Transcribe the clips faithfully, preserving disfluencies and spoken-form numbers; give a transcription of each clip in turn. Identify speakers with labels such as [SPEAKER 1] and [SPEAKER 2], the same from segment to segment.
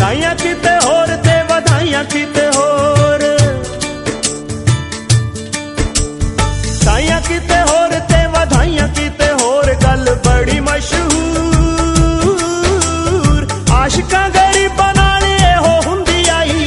[SPEAKER 1] ਸਾਈਆਂ ਕਿਤੇ ਹੋਰ ਤੇ ਵਧਾਈਆਂ ਕਿਤੇ ਹੋਰ, ਸਾਈਆਂ ਕਿਤੇ ਹੋਰ ਤੇ ਵਧਾਈਆਂ ਕਿਤੇ ਹੋਰ। ਗੱਲ ਬੜੀ ਮਸ਼ਹੂਰ ਆਸ਼ਿਕਾਂ ਗਰੀਬਾਂ ਨਾਲ ਇਹੋ ਹੁੰਦੀ ਆਈ,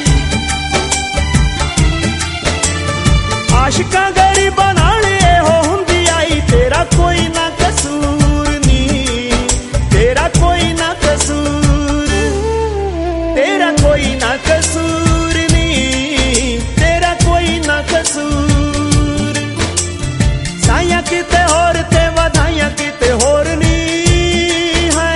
[SPEAKER 1] ਆਸ਼ਿਕਾਂ ਗਰੀਬਾਂ ਨਾਲ ਇਹੋ ਹੁੰਦੀ ਆਈ। ਤੇਰਾ ਕੋਈ ਨਾ ਕਸੂਰ ਨੀ, ਤੇਰਾ ਕੋਈ ਨਾ ਕਸੂਰ, तेरा कोई ना कसूर नी, तेरा कोई ना कसूर। साइयां किते होर ते वधाइयां किते होर नी है।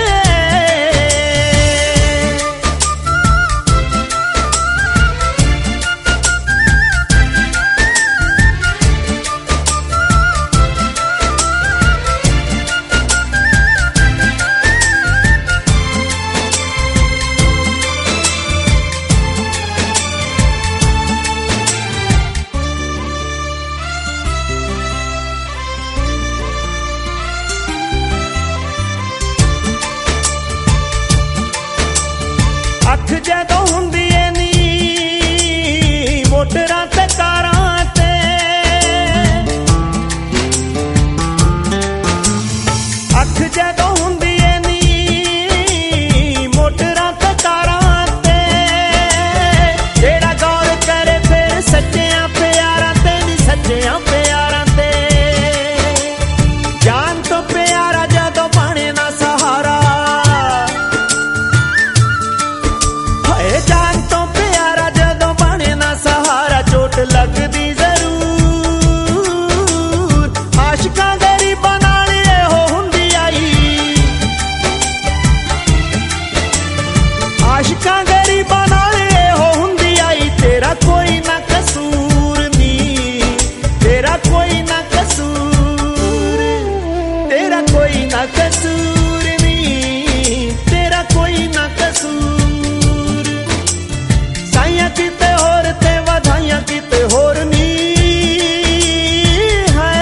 [SPEAKER 1] ਅੱਖ ਜਦੋਂ ਹੁੰਦੀ ਏ ਨੀ ਮੋਟਰਾਂ ਤੇ ਕਾਰਾਂ ਤੇ, ਅੱਖ ਜਦੋਂ ਹੁੰਦੀ ਏ ਨੀ ਮੋਟਰਾਂ ਤੇ ਕਾਰਾਂ ਤੇ। ਜਿਹੜਾ ਗੌਰ ਕਰੇ ਫਿਰ ਸੱਚਿਆਂ ਪਿਆਰਾਂ ਤੇ ਨੀ, ਸੱਚਿਆਂ ਪਿਆਰਾਂ ਤੇ। ਜਾਨ ਤੋਂ ਪਿਆਰਾ ਜਦੋਂ ਬਣੇ ਨਾ ਸਹਾਰਾ, जान तो प्यारा जदों बने ना सहारा। चोट लगदी जरूर आशिकां गरीबां नाल इहो हुंदी आई, आशिकां गरीबां नाल इहो हुंदी आई। तेरा कोई ना कसूर नी, तेरा कोई ना कसूर, तेरा कोई ना कसूर नी, तेरा कोई ना कसूर। साइयां किते होर ते वधाइयां किते होर नी है।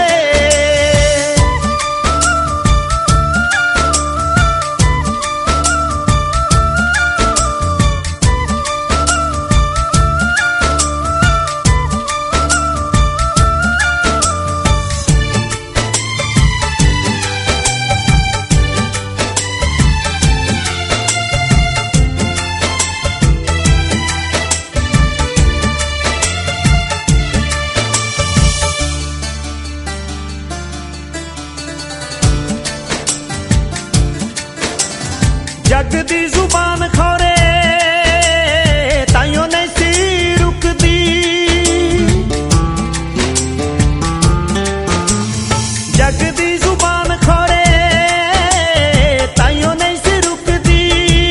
[SPEAKER 1] जग दी जुबान खौरे ताइयों नहीं सी रुकदी, जग दी जुबान खौरे ताइयों नहीं सी रुकदी।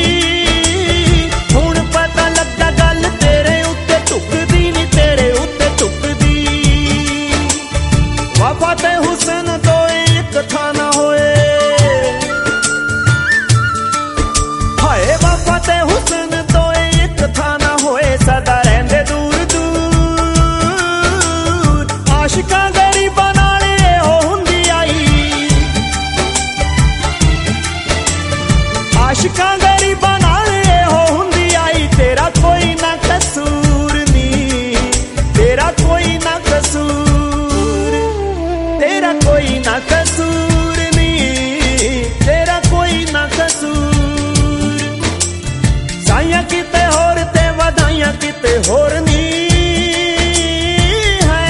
[SPEAKER 1] हुण पता लगा गल तेरे उत्ते टुकदी नी, तेरे उत्ते टुकदी। वफा ते हुसन तो एक था ना होए, वफा ते हुसन तो एक था ना होए। सदा रहंदे दूर दूर आशिकां गरीबां नाल इहो हुंदी आई, आशिकां गरीबां नाल इहो हुंदी आई। तेरा कोई ना कसूर नी, तेरा कोई ना कसूर, तेरा कोई ना कसूर नी, तेरा कोई ना कसूर। साइयां किते होर ते वधाइयां किते होर नी है।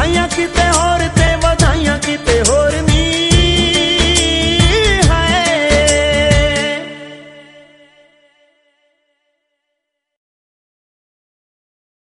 [SPEAKER 1] ਸਾਈਆਂ ਕਿਤੇ